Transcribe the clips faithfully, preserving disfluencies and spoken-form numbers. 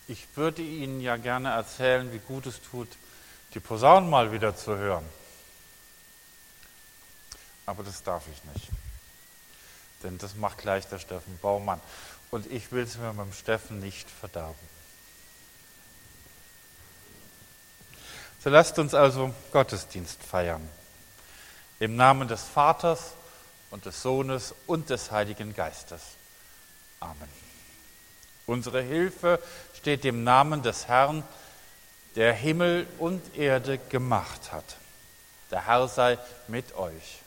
Ich würde Ihnen ja gerne erzählen, wie gut es tut, die Posaunen mal wieder zu hören. Aber das darf ich nicht. Denn das macht gleich der Steffen Baumann. Und ich will es mir mit dem Steffen nicht verderben. So lasst uns also Gottesdienst feiern. Im Namen des Vaters und des Sohnes und des Heiligen Geistes. Amen. Unsere Hilfe steht im Namen des Herrn, der Himmel und Erde gemacht hat. Der Herr sei mit euch.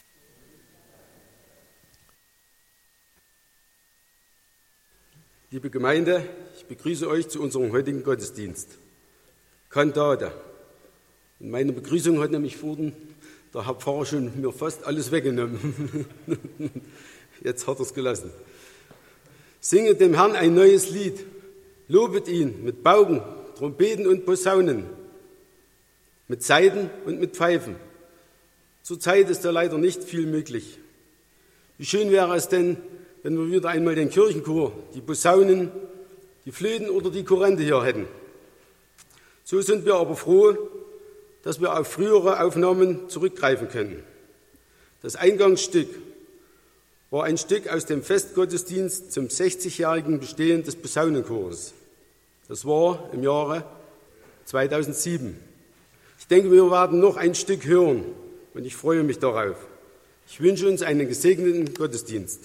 Liebe Gemeinde, ich begrüße euch zu unserem heutigen Gottesdienst. Kantate. In meiner Begrüßung hat nämlich vorhin der Herr Pfarrer schon mir fast alles weggenommen. Jetzt hat er es gelassen. Singet dem Herrn ein neues Lied, lobet ihn mit Pauken, Trompeten und Posaunen, mit Saiten und mit Pfeifen. Zurzeit ist da leider nicht viel möglich. Wie schön wäre es denn, wenn wir wieder einmal den Kirchenchor, die Posaunen, die Flöten oder die Korante hier hätten. So sind wir aber froh, dass wir auf frühere Aufnahmen zurückgreifen können. Das Eingangsstück war ein Stück aus dem Festgottesdienst zum sechzigjährigen Bestehen des Posaunenchores. Das war im Jahre zweitausendsieben. Ich denke, wir werden noch ein Stück hören und ich freue mich darauf. Ich wünsche uns einen gesegneten Gottesdienst.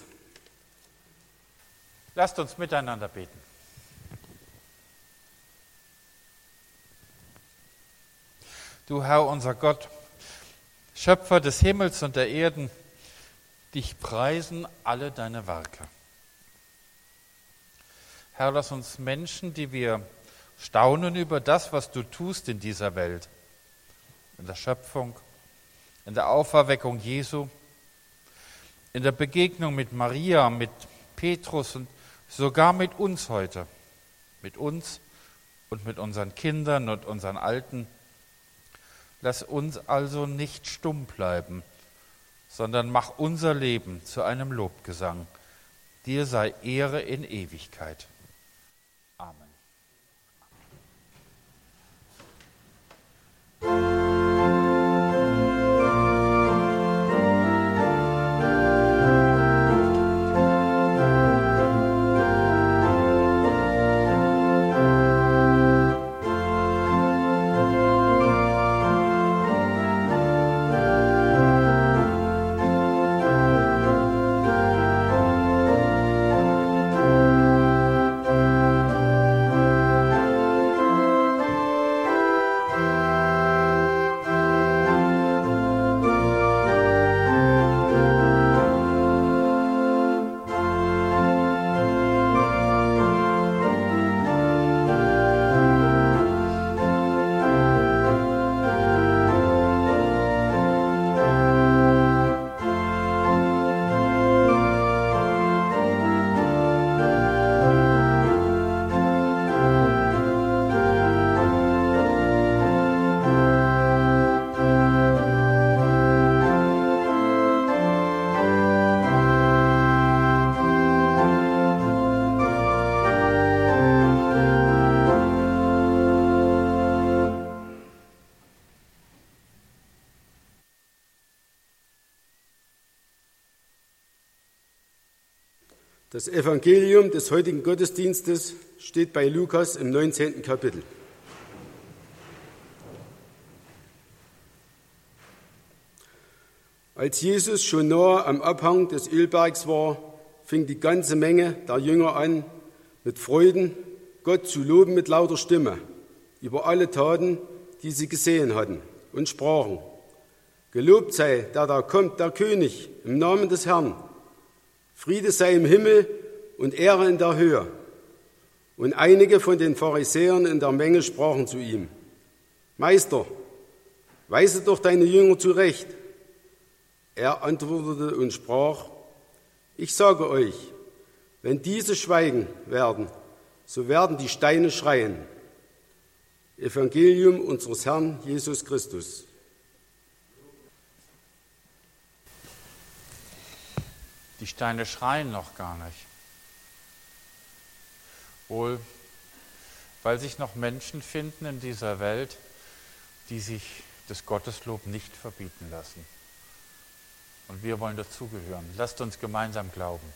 Lasst uns miteinander beten. Du Herr, unser Gott, Schöpfer des Himmels und der Erden, dich preisen alle deine Werke. Herr, lass uns Menschen, die wir staunen über das, was du tust in dieser Welt, in der Schöpfung, in der Auferweckung Jesu, in der Begegnung mit Maria, mit Petrus und sogar mit uns heute, mit uns und mit unseren Kindern und unseren Alten. Lass uns also nicht stumm bleiben, sondern mach unser Leben zu einem Lobgesang. Dir sei Ehre in Ewigkeit. Amen. Das Evangelium des heutigen Gottesdienstes steht bei Lukas im neunzehnten Kapitel. Als Jesus schon nahe am Abhang des Ölbergs war, fing die ganze Menge der Jünger an, mit Freuden Gott zu loben mit lauter Stimme über alle Taten, die sie gesehen hatten, und sprachen: Gelobt sei, der da kommt, der König, im Namen des Herrn. Friede sei im Himmel und Ehre in der Höhe. Und einige von den Pharisäern in der Menge sprachen zu ihm: Meister, weise doch deine Jünger zurecht. Er antwortete und sprach: Ich sage euch, wenn diese schweigen werden, so werden die Steine schreien. Evangelium unseres Herrn Jesus Christus. Die Steine schreien noch gar nicht. Wohl, weil sich noch Menschen finden in dieser Welt, die sich das Gotteslob nicht verbieten lassen. Und wir wollen dazugehören. Lasst uns gemeinsam glauben.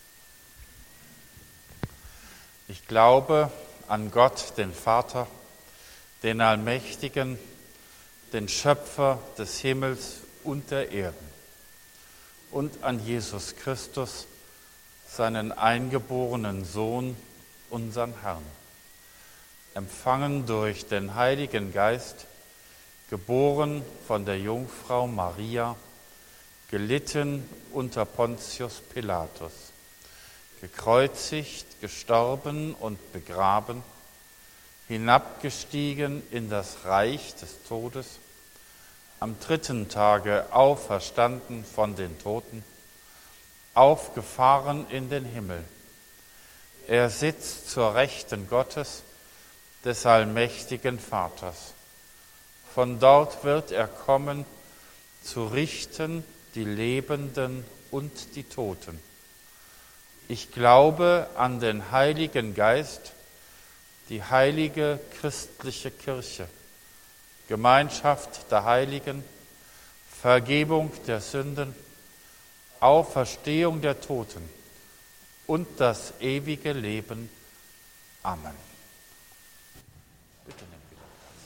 Ich glaube an Gott, den Vater, den Allmächtigen, den Schöpfer des Himmels und der Erden, und an Jesus Christus, seinen eingeborenen Sohn, unseren Herrn, empfangen durch den Heiligen Geist, geboren von der Jungfrau Maria, gelitten unter Pontius Pilatus, gekreuzigt, gestorben und begraben, hinabgestiegen in das Reich des Todes, am dritten Tage auferstanden von den Toten, aufgefahren in den Himmel. Er sitzt zur Rechten Gottes, des allmächtigen Vaters. Von dort wird er kommen, zu richten die Lebenden und die Toten. Ich glaube an den Heiligen Geist, die heilige christliche Kirche, Gemeinschaft der Heiligen, Vergebung der Sünden, Auferstehung der Toten und das ewige Leben. Amen. Bitte nimm wieder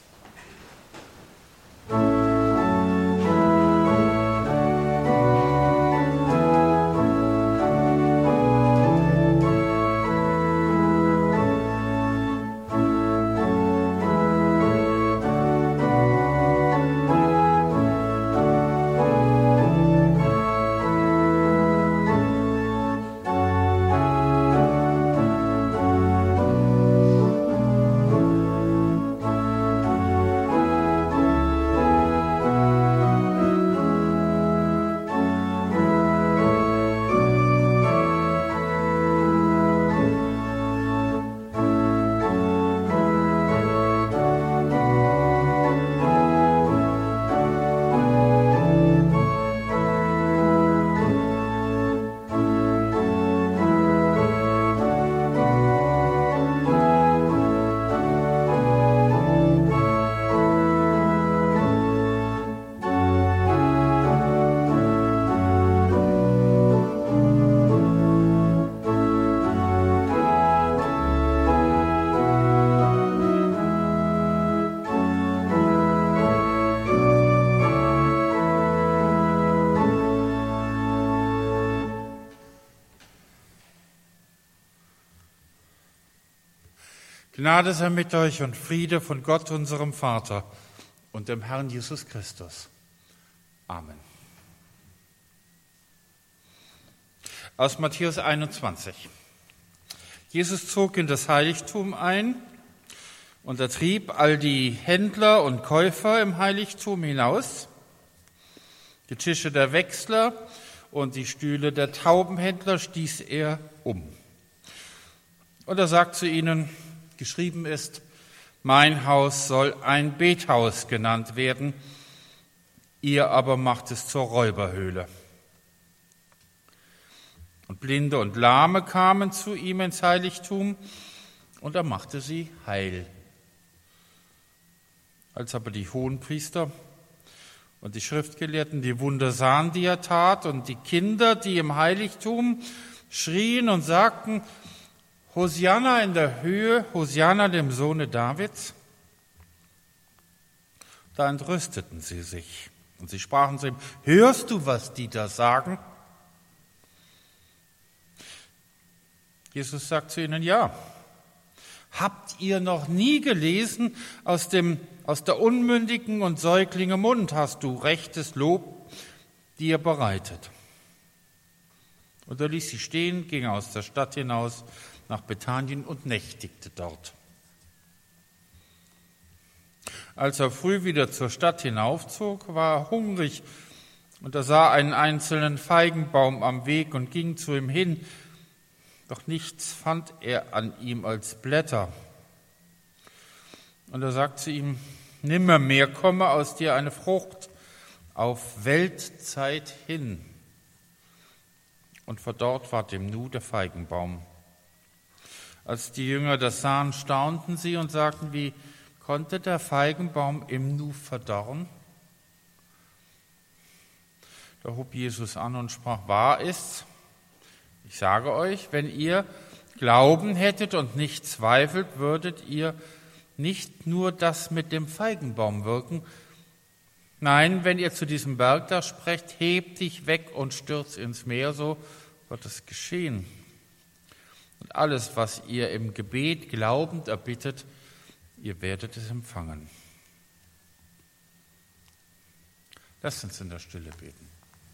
Gnade sei mit euch und Friede von Gott, unserem Vater und dem Herrn Jesus Christus. Amen. Aus Matthäus einundzwanzig. Jesus zog in das Heiligtum ein und er trieb all die Händler und Käufer im Heiligtum hinaus, die Tische der Wechsler und die Stühle der Taubenhändler stieß er um. Und er sagt zu ihnen: Geschrieben ist, mein Haus soll ein Bethaus genannt werden, ihr aber macht es zur Räuberhöhle. Und Blinde und Lahme kamen zu ihm ins Heiligtum, und er machte sie heil. Als aber die Hohenpriester und die Schriftgelehrten die Wunder sahen, die er tat, und die Kinder, die im Heiligtum schrien und sagten: Hosianna in der Höhe, Hosianna dem Sohne Davids. Da entrüsteten sie sich und sie sprachen zu ihm: Hörst du, was die da sagen? Jesus sagt zu ihnen: Ja. Habt ihr noch nie gelesen, aus dem, aus der Unmündigen und Säuglinge Mund hast du rechtes Lob dir bereitet? Und er ließ sie stehen, ging aus der Stadt hinaus nach Bethanien und nächtigte dort. Als er früh wieder zur Stadt hinaufzog, war er hungrig, und er sah einen einzelnen Feigenbaum am Weg und ging zu ihm hin, doch nichts fand er an ihm als Blätter. Und er sagt zu ihm: Nimmermehr komme aus dir eine Frucht auf Weltzeit hin. Und von dort ward dem Nu der Feigenbaum. Als die Jünger das sahen, staunten sie und sagten, wie konnte der Feigenbaum im Nu verdorren? Da hob Jesus an und sprach, wahr ist's, ich sage euch, wenn ihr Glauben hättet und nicht zweifelt, würdet ihr nicht nur das mit dem Feigenbaum wirken. Nein, wenn ihr zu diesem Berg da sprecht, hebt dich weg und stürzt ins Meer, so wird es geschehen. Und alles, was ihr im Gebet glaubend erbittet, ihr werdet es empfangen. Lasst uns in der Stille beten.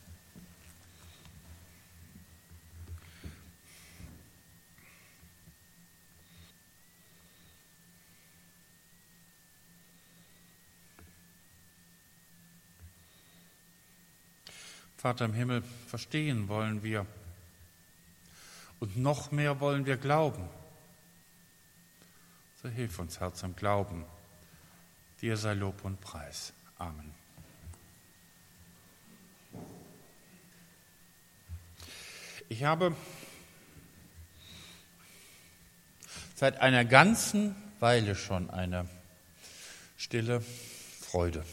Vater im Himmel, verstehen wollen wir und noch mehr wollen wir glauben. So hilf uns, Herr, zum Glauben. Dir sei Lob und Preis. Amen. Ich habe seit einer ganzen Weile schon eine stille Freude.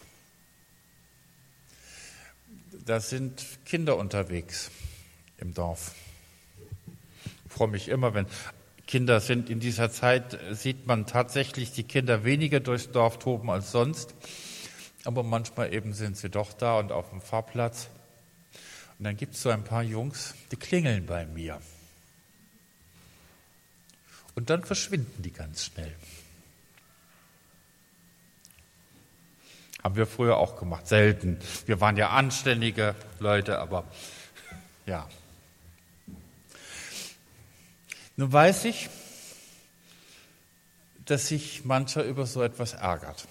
Da sind Kinder unterwegs im Dorf. Ich freue mich immer, wenn Kinder sind. In dieser Zeit sieht man tatsächlich die Kinder weniger durchs Dorf toben als sonst. Aber manchmal eben sind sie doch da und auf dem Fahrplatz. Und dann gibt es so ein paar Jungs, die klingeln bei mir. Und dann verschwinden die ganz schnell. Haben wir früher auch gemacht, selten. Wir waren ja anständige Leute, aber ja. Nun weiß ich, dass sich mancher über so etwas ärgert.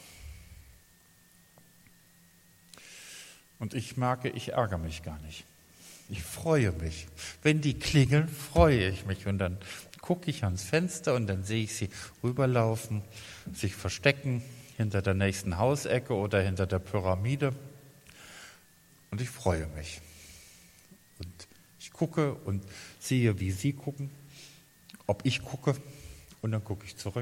Und ich merke, ich ärgere mich gar nicht. Ich freue mich. Wenn die klingeln, freue ich mich. Und dann gucke ich ans Fenster und dann sehe ich sie rüberlaufen, sich verstecken hinter der nächsten Hausecke oder hinter der Pyramide. Und ich freue mich. Und ich gucke und sehe, wie sie gucken, ob ich gucke, und dann gucke ich zurück.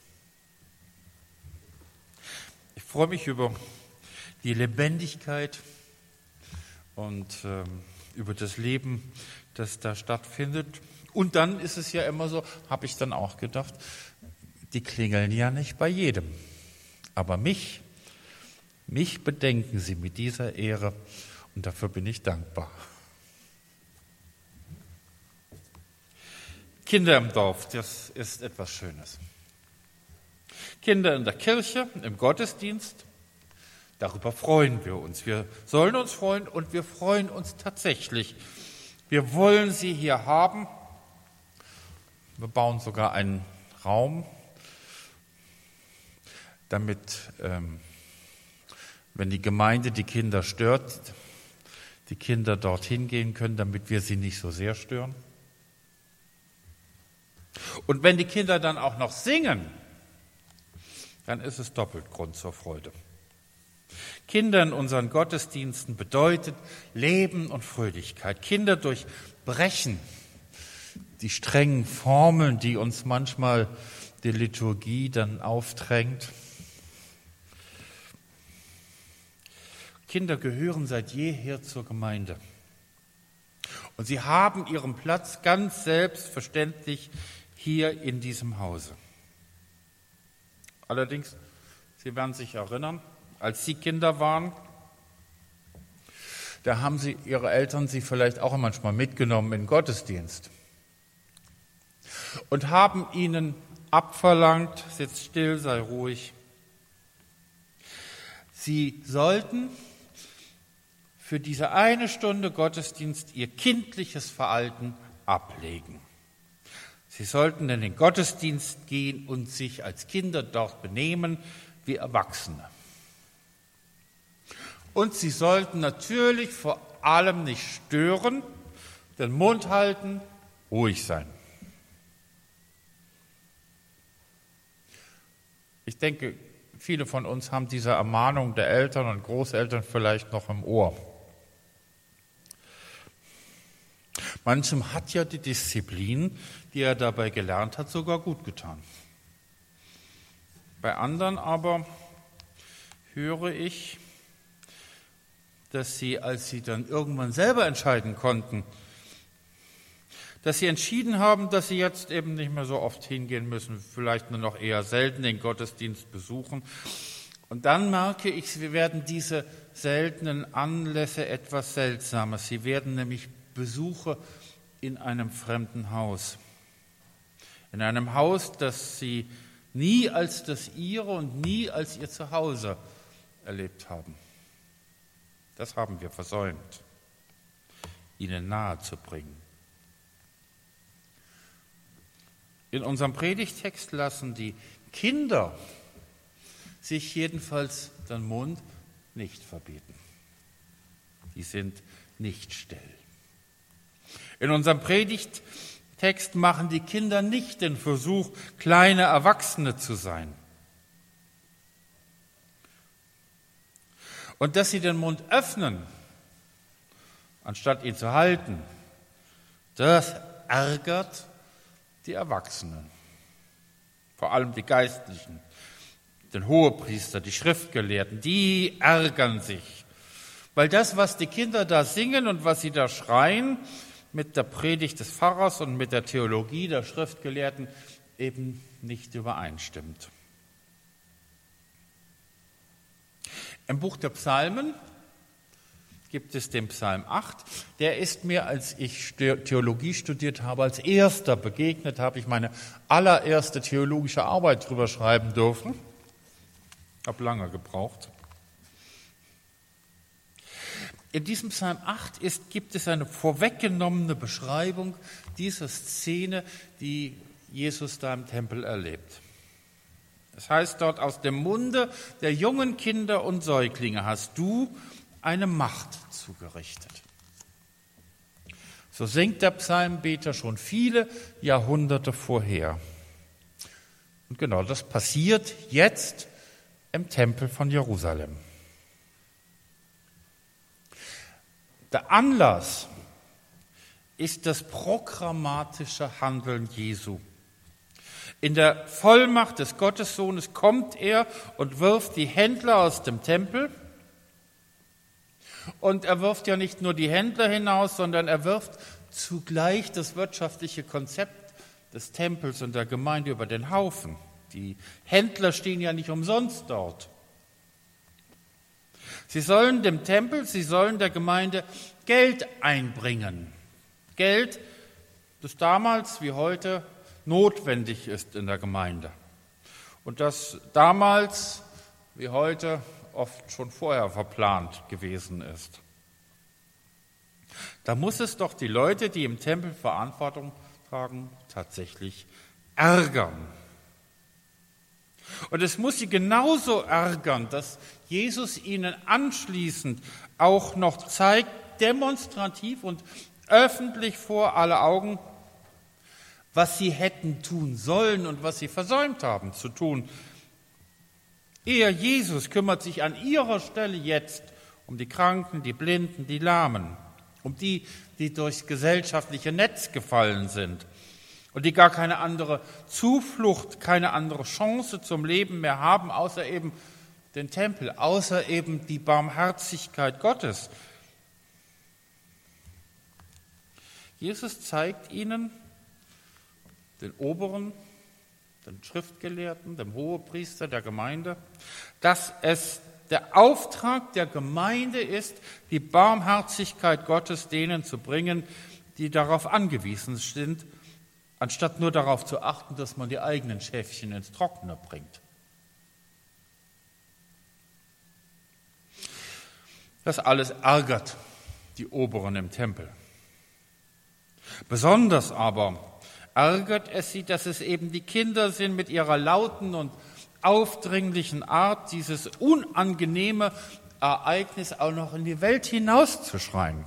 Ich freue mich über die Lebendigkeit und ähm, über das Leben, das da stattfindet. Und dann ist es ja immer so, habe ich dann auch gedacht, die klingeln ja nicht bei jedem. Aber mich, mich bedenken sie mit dieser Ehre und dafür bin ich dankbar. Kinder im Dorf, das ist etwas Schönes. Kinder in der Kirche, im Gottesdienst, darüber freuen wir uns. Wir sollen uns freuen und wir freuen uns tatsächlich. Wir wollen sie hier haben. Wir bauen sogar einen Raum, damit, ähm, wenn die Gemeinde die Kinder stört, die Kinder dorthin gehen können, damit wir sie nicht so sehr stören. Und wenn die Kinder dann auch noch singen, dann ist es doppelt Grund zur Freude. Kinder in unseren Gottesdiensten bedeutet Leben und Fröhlichkeit. Kinder durchbrechen die strengen Formeln, die uns manchmal die Liturgie dann aufdrängt. Kinder gehören seit jeher zur Gemeinde. Und sie haben ihren Platz ganz selbstverständlich hier in diesem Hause. Allerdings, Sie werden sich erinnern, als Sie Kinder waren, da haben Sie, Ihre Eltern Sie vielleicht auch manchmal mitgenommen in den Gottesdienst und haben Ihnen abverlangt, sitz still, sei ruhig. Sie sollten für diese eine Stunde Gottesdienst Ihr kindliches Verhalten ablegen. Sie sollten in den Gottesdienst gehen und sich als Kinder dort benehmen wie Erwachsene. Und sie sollten natürlich vor allem nicht stören, den Mund halten, ruhig sein. Ich denke, viele von uns haben diese Ermahnung der Eltern und Großeltern vielleicht noch im Ohr. Manchem hat ja die Disziplin, die er dabei gelernt hat, sogar gut getan. Bei anderen aber höre ich, dass sie, als sie dann irgendwann selber entscheiden konnten, dass sie entschieden haben, dass sie jetzt eben nicht mehr so oft hingehen müssen, vielleicht nur noch eher selten den Gottesdienst besuchen. Und dann merke ich, sie werden diese seltenen Anlässe etwas Seltsames. Sie werden nämlich Besuche in einem fremden Haus. In einem Haus, das sie nie als das ihre und nie als ihr Zuhause erlebt haben. Das haben wir versäumt, ihnen nahe zu bringen. In unserem Predigtext lassen die Kinder sich jedenfalls den Mund nicht verbieten. Die sind nicht still. In unserem Predigtext machen die Kinder nicht den Versuch, kleine Erwachsene zu sein. Und dass sie den Mund öffnen, anstatt ihn zu halten, das ärgert die Erwachsenen, vor allem die Geistlichen, den Hohepriester, die Schriftgelehrten, die ärgern sich, weil das, was die Kinder da singen und was sie da schreien, mit der Predigt des Pfarrers und mit der Theologie der Schriftgelehrten eben nicht übereinstimmt. Im Buch der Psalmen gibt es den Psalm acht. Der ist mir, als ich Theologie studiert habe, als erster begegnet, habe ich meine allererste theologische Arbeit drüber schreiben dürfen. Ich habe lange gebraucht. In diesem Psalm acht ist, gibt es eine vorweggenommene Beschreibung dieser Szene, die Jesus da im Tempel erlebt. Das heißt dort, aus dem Munde der jungen Kinder und Säuglinge hast du eine Macht zugerichtet. So singt der Psalmbeter schon viele Jahrhunderte vorher. Und genau das passiert jetzt im Tempel von Jerusalem. Der Anlass ist das programmatische Handeln Jesu. In der Vollmacht des Gottessohnes kommt er und wirft die Händler aus dem Tempel. Und er wirft ja nicht nur die Händler hinaus, sondern er wirft zugleich das wirtschaftliche Konzept des Tempels und der Gemeinde über den Haufen. Die Händler stehen ja nicht umsonst dort. Sie sollen dem Tempel, sie sollen der Gemeinde Geld einbringen. Geld, das damals wie heute notwendig ist in der Gemeinde. Und das damals wie heute oft schon vorher verplant gewesen ist. Da muss es doch die Leute, die im Tempel Verantwortung tragen, tatsächlich ärgern. Und es muss sie genauso ärgern, dass Jesus ihnen anschließend auch noch zeigt, demonstrativ und öffentlich vor alle Augen, was sie hätten tun sollen und was sie versäumt haben zu tun. Er, Jesus, kümmert sich an ihrer Stelle jetzt um die Kranken, die Blinden, die Lahmen, um die, die durchs gesellschaftliche Netz gefallen sind und die gar keine andere Zuflucht, keine andere Chance zum Leben mehr haben, außer eben den Tempel, außer eben die Barmherzigkeit Gottes. Jesus zeigt ihnen, den Oberen, den Schriftgelehrten, dem Hohepriester der Gemeinde, dass es der Auftrag der Gemeinde ist, die Barmherzigkeit Gottes denen zu bringen, die darauf angewiesen sind, anstatt nur darauf zu achten, dass man die eigenen Schäfchen ins Trockene bringt. Das alles ärgert die Oberen im Tempel. Besonders aber ärgert es sie, dass es eben die Kinder sind mit ihrer lauten und aufdringlichen Art, dieses unangenehme Ereignis auch noch in die Welt hinauszuschreien.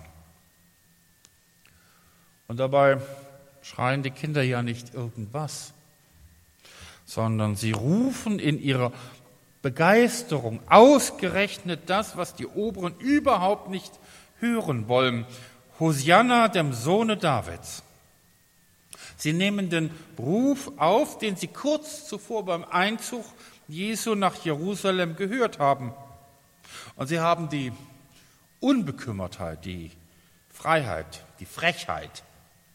Und dabei schreien die Kinder ja nicht irgendwas, sondern sie rufen in ihrer Begeisterung ausgerechnet das, was die Oberen überhaupt nicht hören wollen. Hosianna, dem Sohne Davids. Sie nehmen den Ruf auf, den sie kurz zuvor beim Einzug Jesu nach Jerusalem gehört haben. Und sie haben die Unbekümmertheit, die Freiheit, die Frechheit,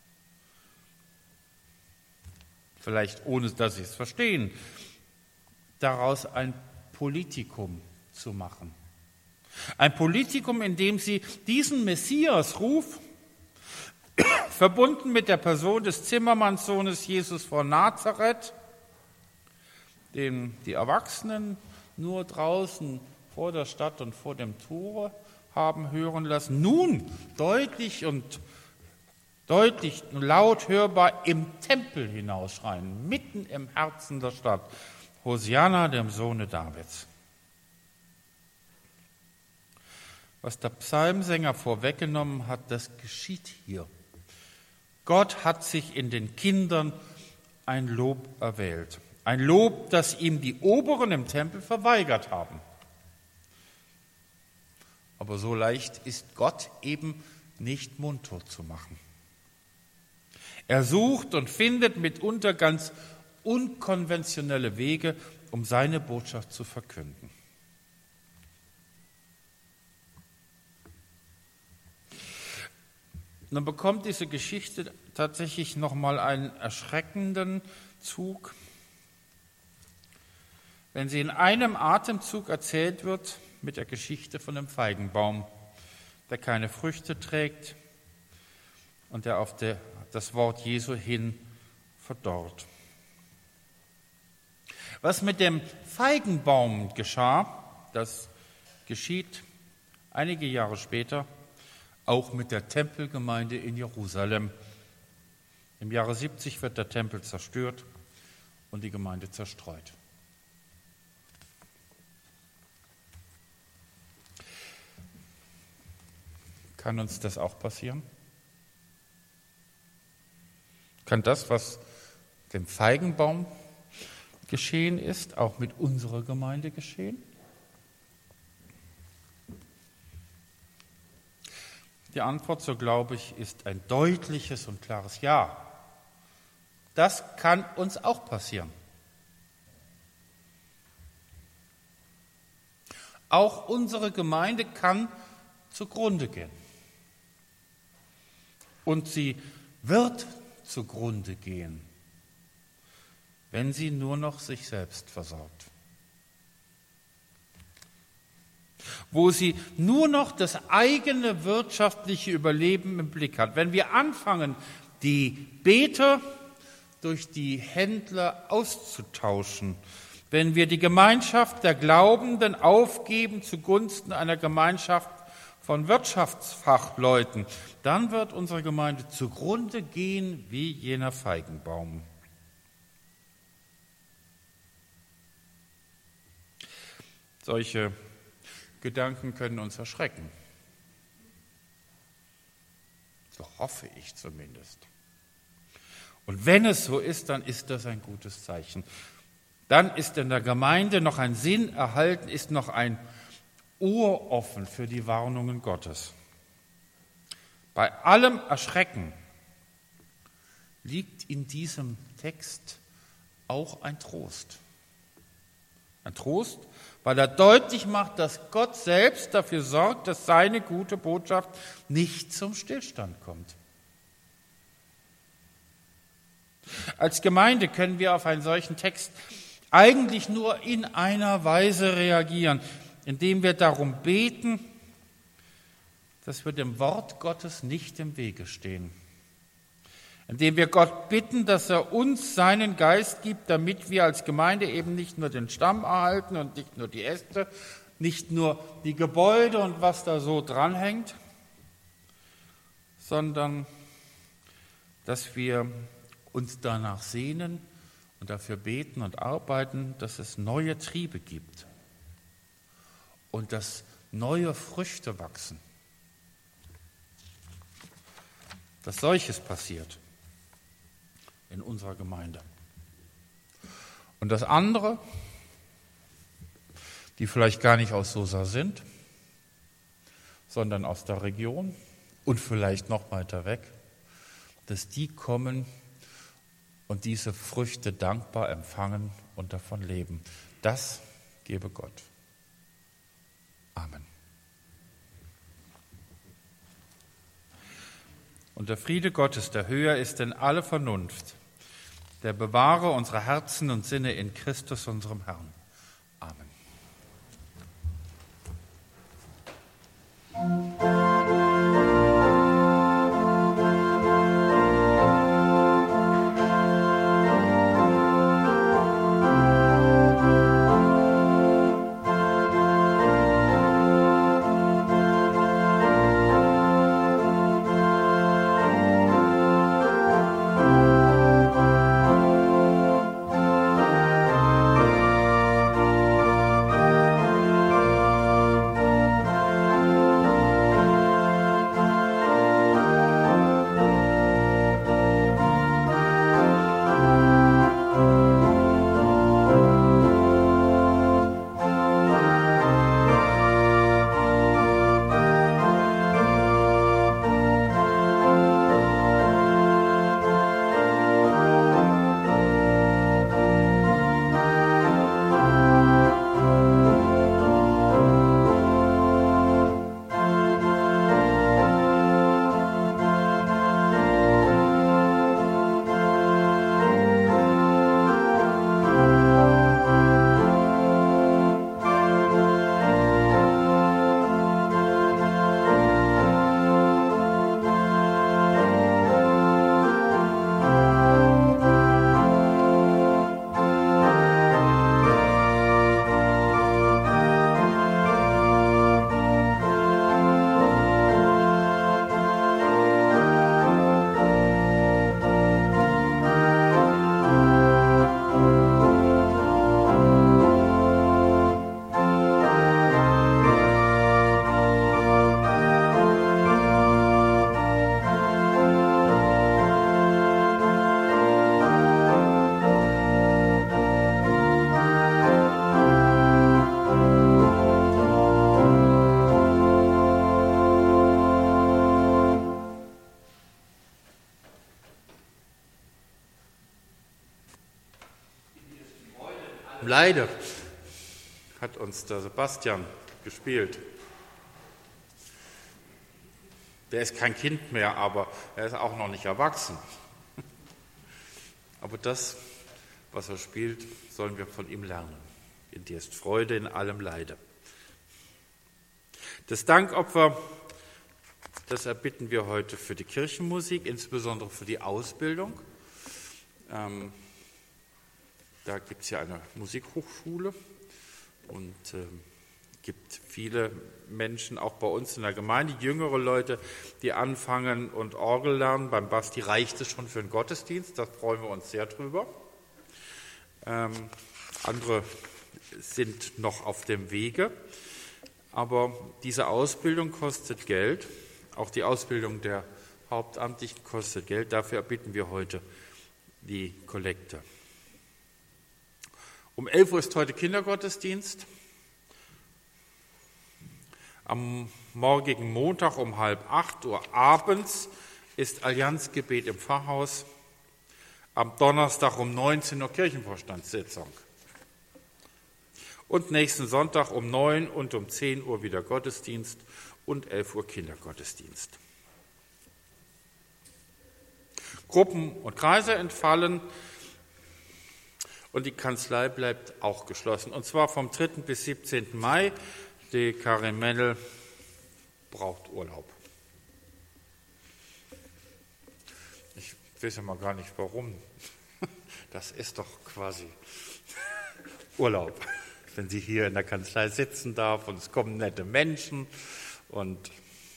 vielleicht ohne dass sie es verstehen, daraus ein Politikum zu machen. Ein Politikum, in dem sie diesen Messiasruf, verbunden mit der Person des Zimmermannssohnes Jesus von Nazareth, den die Erwachsenen nur draußen vor der Stadt und vor dem Tore haben hören lassen, nun deutlich und deutlich und laut hörbar im Tempel hinausschreien, mitten im Herzen der Stadt. Hosianna, dem Sohne Davids. Was der Psalmsänger vorweggenommen hat, das geschieht hier. Gott hat sich in den Kindern ein Lob erwählt. Ein Lob, das ihm die Oberen im Tempel verweigert haben. Aber so leicht ist Gott eben nicht mundtot zu machen. Er sucht und findet mitunter ganz unkonventionelle Wege, um seine Botschaft zu verkünden. Dann bekommt diese Geschichte tatsächlich nochmal einen erschreckenden Zug, wenn sie in einem Atemzug erzählt wird mit der Geschichte von dem Feigenbaum, der keine Früchte trägt und der auf der, das Wort Jesu hin verdorrt. Was mit dem Feigenbaum geschah, das geschieht einige Jahre später, auch mit der Tempelgemeinde in Jerusalem. Im Jahre siebzig wird der Tempel zerstört und die Gemeinde zerstreut. Kann uns das auch passieren? Kann das, was dem Feigenbaum geschehen ist, auch mit unserer Gemeinde geschehen? Die Antwort, so glaube ich, ist ein deutliches und klares Ja. Das kann uns auch passieren. Auch unsere Gemeinde kann zugrunde gehen. Und sie wird zugrunde gehen, wenn sie nur noch sich selbst versorgt. Wo sie nur noch das eigene wirtschaftliche Überleben im Blick hat. Wenn wir anfangen, die Beter durch die Händler auszutauschen, wenn wir die Gemeinschaft der Glaubenden aufgeben zugunsten einer Gemeinschaft von Wirtschaftsfachleuten, dann wird unsere Gemeinde zugrunde gehen wie jener Feigenbaum. Solche Gedanken können uns erschrecken. So hoffe ich zumindest. Und wenn es so ist, dann ist das ein gutes Zeichen. Dann ist in der Gemeinde noch ein Sinn erhalten, ist noch ein Ohr offen für die Warnungen Gottes. Bei allem Erschrecken liegt in diesem Text auch ein Trost. Ein Trost, weil er deutlich macht, dass Gott selbst dafür sorgt, dass seine gute Botschaft nicht zum Stillstand kommt. Als Gemeinde können wir auf einen solchen Text eigentlich nur in einer Weise reagieren, indem wir darum beten, dass wir dem Wort Gottes nicht im Wege stehen. Indem wir Gott bitten, dass er uns seinen Geist gibt, damit wir als Gemeinde eben nicht nur den Stamm erhalten und nicht nur die Äste, nicht nur die Gebäude und was da so dranhängt, sondern dass wir uns danach sehnen und dafür beten und arbeiten, dass es neue Triebe gibt und dass neue Früchte wachsen. Dass solches passiert in unserer Gemeinde. Und das andere, die vielleicht gar nicht aus Sosa sind, sondern aus der Region und vielleicht noch weiter weg, dass die kommen und diese Früchte dankbar empfangen und davon leben. Das gebe Gott. Amen. Und der Friede Gottes, der höher ist denn alle Vernunft, der bewahre unsere Herzen und Sinne in Christus, unserem Herrn. Amen. Leide hat uns der Sebastian gespielt. Der ist kein Kind mehr, aber er ist auch noch nicht erwachsen. Aber das, was er spielt, sollen wir von ihm lernen. In dir ist Freude in allem Leide. Das Dankopfer, das erbitten wir heute für die Kirchenmusik, insbesondere für die Ausbildung. Ähm, Da gibt es ja eine Musikhochschule und es äh, gibt viele Menschen, auch bei uns in der Gemeinde, jüngere Leute, die anfangen und Orgel lernen. Beim Basti reicht es schon für einen Gottesdienst, da freuen wir uns sehr drüber. Ähm, andere sind noch auf dem Wege, aber diese Ausbildung kostet Geld. Auch die Ausbildung der Hauptamtlichen kostet Geld. Dafür erbitten wir heute die Kollekte. Um elf Uhr ist heute Kindergottesdienst. Am morgigen Montag um halb acht Uhr abends ist Allianzgebet im Pfarrhaus. Am Donnerstag um neunzehn Uhr Kirchenvorstandssitzung. Und nächsten Sonntag um neun und um zehn Uhr wieder Gottesdienst und elf Uhr Kindergottesdienst. Gruppen und Kreise entfallen. Und die Kanzlei bleibt auch geschlossen. Und zwar vom dritten bis siebzehnten Mai. Die Karin Mennel braucht Urlaub. Ich weiß ja mal gar nicht, warum. Das ist doch quasi Urlaub, wenn sie hier in der Kanzlei sitzen darf und es kommen nette Menschen. Und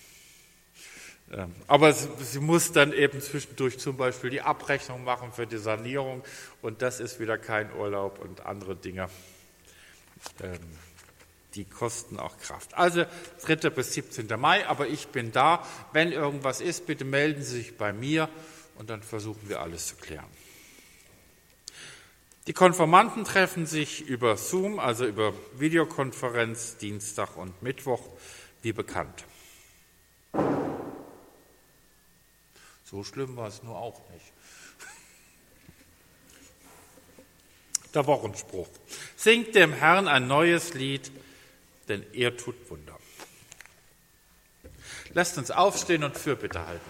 Aber sie muss dann eben zwischendurch zum Beispiel die Abrechnung machen für die Sanierung und das ist wieder kein Urlaub und andere Dinge, die kosten auch Kraft. Also dritter bis siebzehnten Mai, aber ich bin da. Wenn irgendwas ist, bitte melden Sie sich bei mir und dann versuchen wir alles zu klären. Die Konfirmanden treffen sich über Zoom, also über Videokonferenz, Dienstag und Mittwoch, wie bekannt. So schlimm war es nur auch nicht. Der Wochenspruch. Singt dem Herrn ein neues Lied, denn er tut Wunder. Lasst uns aufstehen und Fürbitte halten.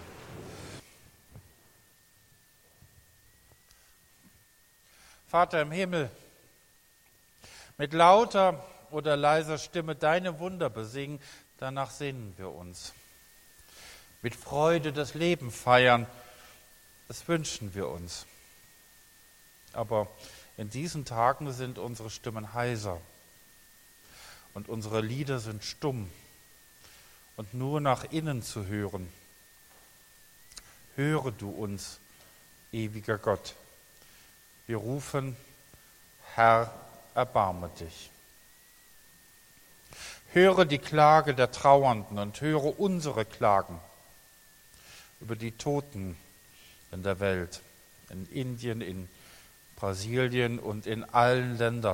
Vater im Himmel, mit lauter oder leiser Stimme deine Wunder besingen, danach sehnen wir uns. Mit Freude das Leben feiern, das wünschen wir uns. Aber in diesen Tagen sind unsere Stimmen heiser und unsere Lieder sind stumm und nur nach innen zu hören. Höre du uns, ewiger Gott. Wir rufen, Herr, erbarme dich. Höre die Klage der Trauernden und höre unsere Klagen über die Toten in der Welt, in Indien, in Brasilien und in allen Ländern.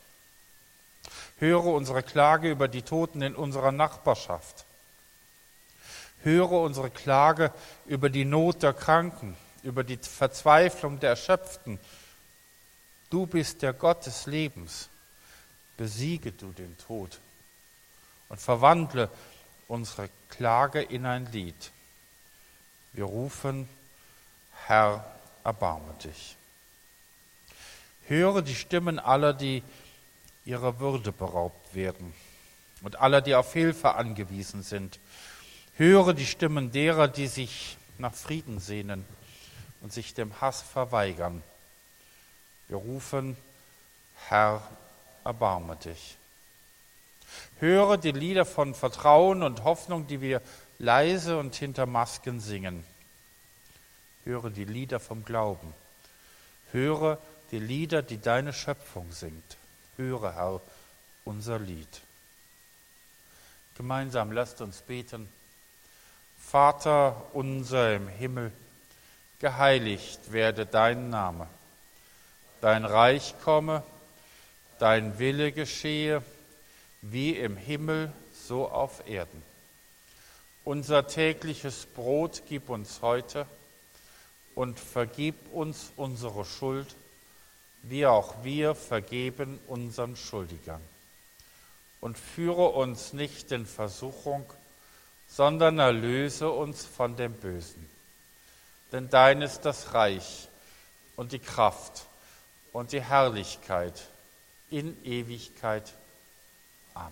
Höre unsere Klage über die Toten in unserer Nachbarschaft. Höre unsere Klage über die Not der Kranken, über die Verzweiflung der Erschöpften. Du bist der Gott des Lebens. Besiege du den Tod und verwandle unsere Klage in ein Lied. Wir rufen, Herr, erbarme dich. Höre die Stimmen aller, die ihrer Würde beraubt werden und aller, die auf Hilfe angewiesen sind. Höre die Stimmen derer, die sich nach Frieden sehnen und sich dem Hass verweigern. Wir rufen, Herr, erbarme dich. Höre die Lieder von Vertrauen und Hoffnung, die wir leise und hinter Masken singen. Höre die Lieder vom Glauben. Höre die Lieder, die deine Schöpfung singt. Höre, Herr, unser Lied. Gemeinsam lasst uns beten. Vater unser im Himmel, geheiligt werde dein Name. Dein Reich komme, dein Wille geschehe, wie im Himmel, so auf Erden. Unser tägliches Brot gib uns heute und vergib uns unsere Schuld, wie auch wir vergeben unseren Schuldigern. Und führe uns nicht in Versuchung, sondern erlöse uns von dem Bösen. Denn dein ist das Reich und die Kraft und die Herrlichkeit in Ewigkeit. Amen.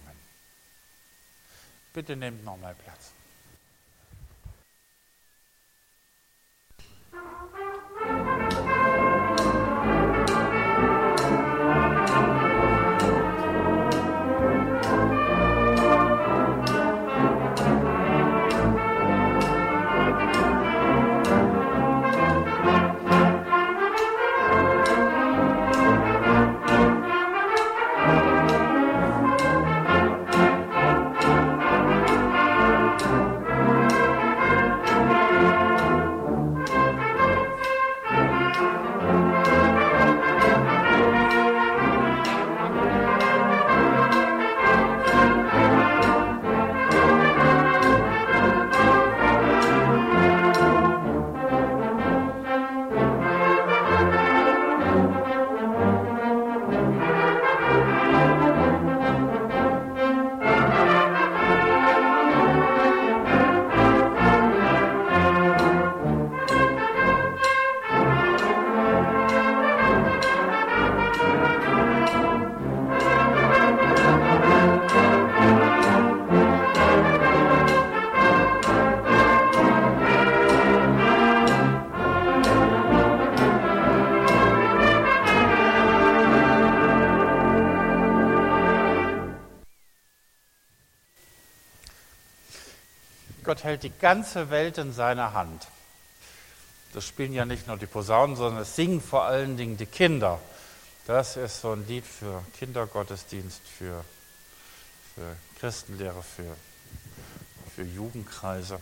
Bitte nehmt nochmal Platz. Gott hält die ganze Welt in seiner Hand. Das spielen ja nicht nur die Posaunen, sondern es singen vor allen Dingen die Kinder. Das ist so ein Lied für Kindergottesdienst, für, für Christenlehre, für, für Jugendkreise.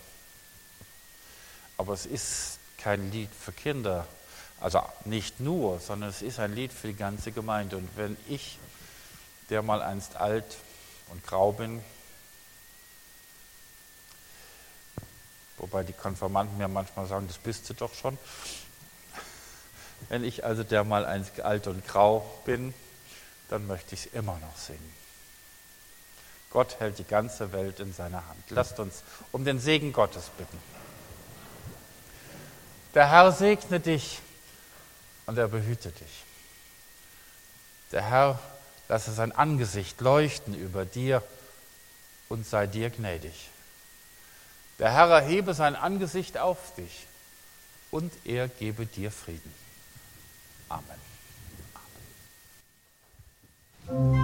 Aber es ist kein Lied für Kinder, also nicht nur, sondern es ist ein Lied für die ganze Gemeinde. Und wenn ich, der mal einst alt und grau bin, Wobei die Konfirmanden mir manchmal sagen, das bist du doch schon. Wenn ich also dermal einzig alt und grau bin, dann möchte ich es immer noch singen. Gott hält die ganze Welt in seiner Hand. Lasst uns um den Segen Gottes bitten. Der Herr segne dich und er behüte dich. Der Herr lasse sein Angesicht leuchten über dir und sei dir gnädig. Der Herr erhebe sein Angesicht auf dich und er gebe dir Frieden. Amen. Amen.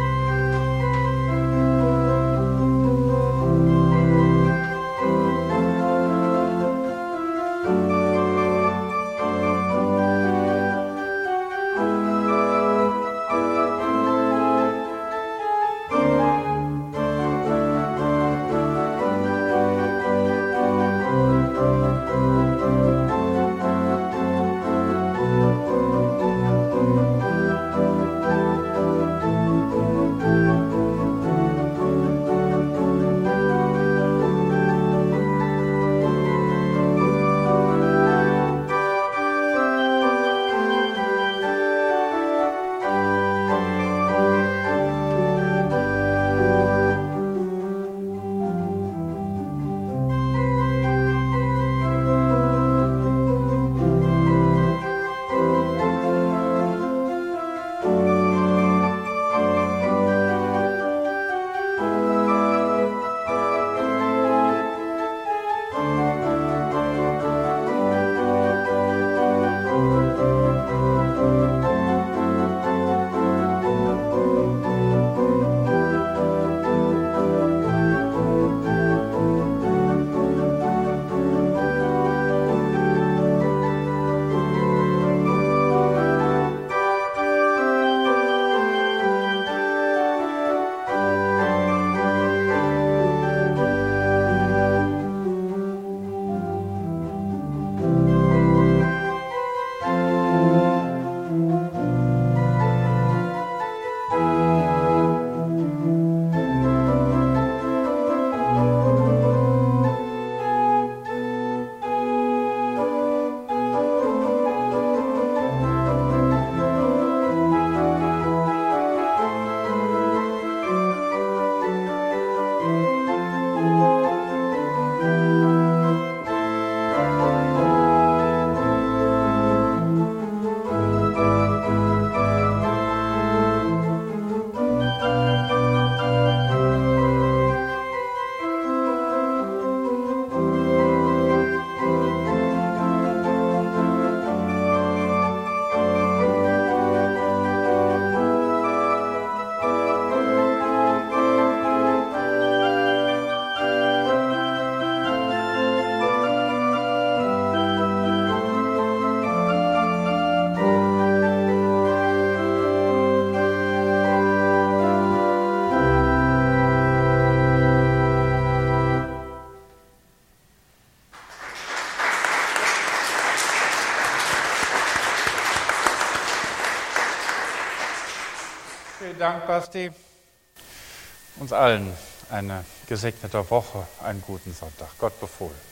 Vielen Dank, Basti. Uns allen eine gesegnete Woche, einen guten Sonntag. Gott befohlen.